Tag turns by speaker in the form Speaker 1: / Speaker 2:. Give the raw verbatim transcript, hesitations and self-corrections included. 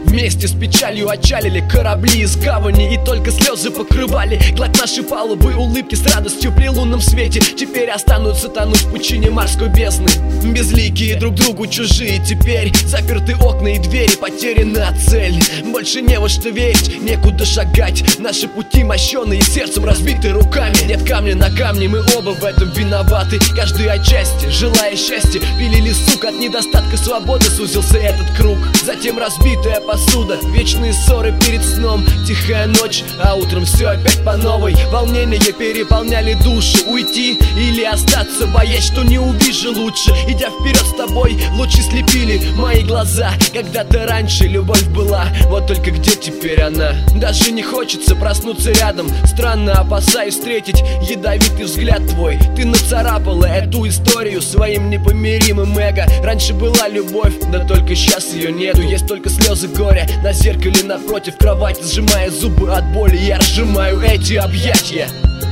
Speaker 1: Вместе с печалью отчалили корабли из гавани, и только слезы покрывали гладь нашей палубы. Улыбки с радостью при лунном свете теперь останутся тонуть в пучине морской бездны. Безликие друг другу чужие теперь, заперты окна и двери, потеряна цель. Больше не во что верить, некуда шагать. Наши пути мощеные, сердцем разбиты руками. Нет камня на камне, мы оба в этом виноваты. Каждый отчасти, желая счастья, пилили сук. От недостатка свободы сузился этот круг. Затем разбитая посуда, вечные ссоры перед сном, тихая ночь, а утром все опять по новой. Волнения переполняли душу. Уйти или остаться, боясь, что не увижу лучше. Идя вперед с тобой, лучи слепили мои глаза. Когда-то раньше любовь была, вот только где теперь она? Даже не хочется проснуться рядом. Странно, опасаюсь встретить ядовитый взгляд твой. Ты нацарапала эту историю своим непомиримым эго. Раньше была любовь, да только сейчас ее нету. Есть только слезы горя на зеркале напротив кровати. Сжимая зубы от боли, я разжимаю эти объятия.